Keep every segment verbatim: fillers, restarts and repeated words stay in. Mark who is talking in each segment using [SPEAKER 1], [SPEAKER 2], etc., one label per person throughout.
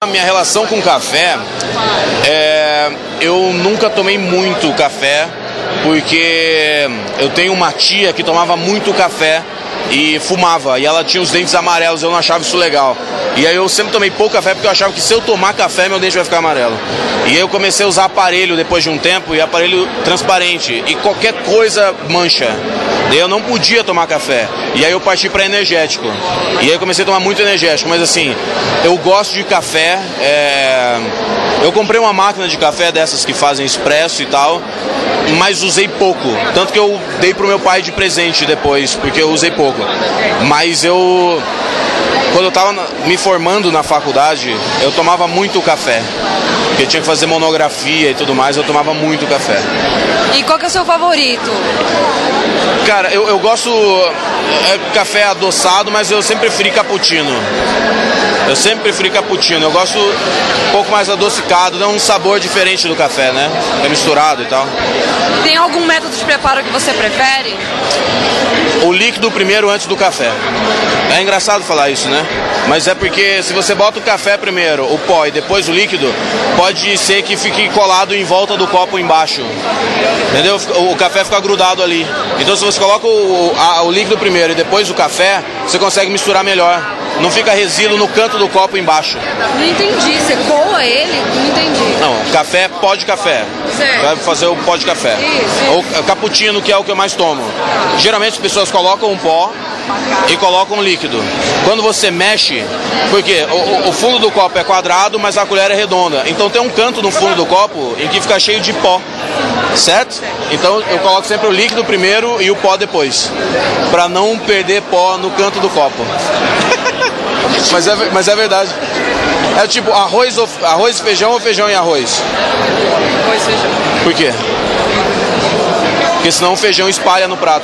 [SPEAKER 1] minha relação com café, é, eu nunca tomei muito café, porque eu tenho uma tia que tomava muito café e fumava, e ela tinha os dentes amarelos, eu não achava isso legal. E aí eu sempre tomei pouco café porque eu achava que se eu tomar café meu dente vai ficar amarelo. E aí eu comecei a usar aparelho depois de um tempo, e aparelho transparente, e qualquer coisa mancha. E eu não podia tomar café. E aí eu parti para energético. E aí eu comecei a tomar muito energético, mas assim, eu gosto de café. É... Eu comprei uma máquina de café dessas que fazem expresso e tal, mas usei pouco. Tanto que eu dei pro meu pai de presente depois, porque eu usei pouco. Mas eu... Quando eu estava me formando na faculdade, eu tomava muito café. Porque eu tinha que fazer monografia e tudo mais, eu tomava muito café.
[SPEAKER 2] E qual que é o seu favorito?
[SPEAKER 1] Cara, eu, eu gosto é, café adoçado, mas eu sempre preferi cappuccino. Eu sempre preferi cappuccino. Eu gosto um pouco mais adocicado, dá um sabor diferente do café, né? É misturado e tal.
[SPEAKER 2] Tem algum método de preparo que você prefere?
[SPEAKER 1] O líquido primeiro antes do café. É engraçado falar isso, né? Mas é porque se você bota o café primeiro, o pó e depois o líquido, pode ser que fique colado em volta do copo embaixo. Entendeu? O café fica grudado ali. Então se você coloca o, a, o líquido primeiro e depois o café, você consegue misturar melhor. Não fica resíduo no canto do copo embaixo.
[SPEAKER 2] Não entendi, você coa ele? Não entendi.
[SPEAKER 1] Não, café, pó de café.
[SPEAKER 2] Certo.
[SPEAKER 1] Vai fazer o pó de café.
[SPEAKER 2] Isso.
[SPEAKER 1] Ou cappuccino, que é o que eu mais tomo. Geralmente as pessoas colocam um pó e colocam um líquido. Quando você mexe, porque o, o fundo do copo é quadrado, mas a colher é redonda. Então tem um canto no fundo do copo em que fica cheio de pó. Certo? Então eu coloco sempre o líquido primeiro e o pó depois, para não perder pó no canto do copo. mas, é, mas é verdade. É tipo arroz, ou, arroz e feijão ou feijão e arroz?
[SPEAKER 2] Arroz e feijão.
[SPEAKER 1] Por quê? Porque senão o feijão espalha no prato.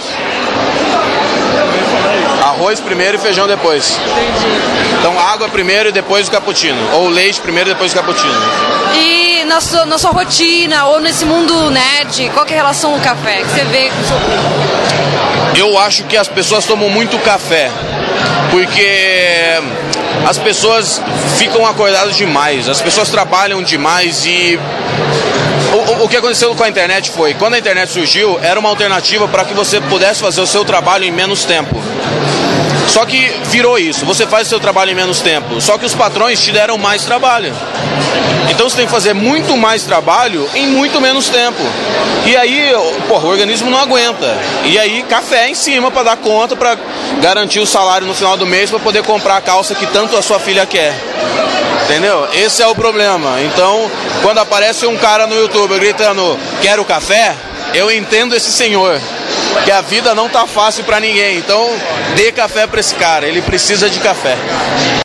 [SPEAKER 1] Arroz primeiro e feijão depois.
[SPEAKER 2] Entendi.
[SPEAKER 1] Então água primeiro e depois o cappuccino. Ou leite primeiro e depois o cappuccino.
[SPEAKER 2] E na sua, na sua rotina, ou nesse mundo nerd, qual que é a relação do café que você vê com o seu público?
[SPEAKER 1] Eu acho que as pessoas tomam muito café, porque as pessoas ficam acordadas demais, as pessoas trabalham demais e... O, o que aconteceu com a internet foi, quando a internet surgiu, era uma alternativa para que você pudesse fazer o seu trabalho em menos tempo. Só que virou isso, você faz o seu trabalho em menos tempo, só que os patrões te deram mais trabalho. Então você tem que fazer muito mais trabalho em muito menos tempo. E aí, porra, o organismo não aguenta. E aí, café em cima para dar conta, para garantir o salário no final do mês, para poder comprar a calça que tanto a sua filha quer. Entendeu? Esse é o problema. Então, quando aparece um cara no YouTube gritando, quero café, eu entendo esse senhor. Que a vida não tá fácil para ninguém. Então, dê café para esse cara, ele precisa de café.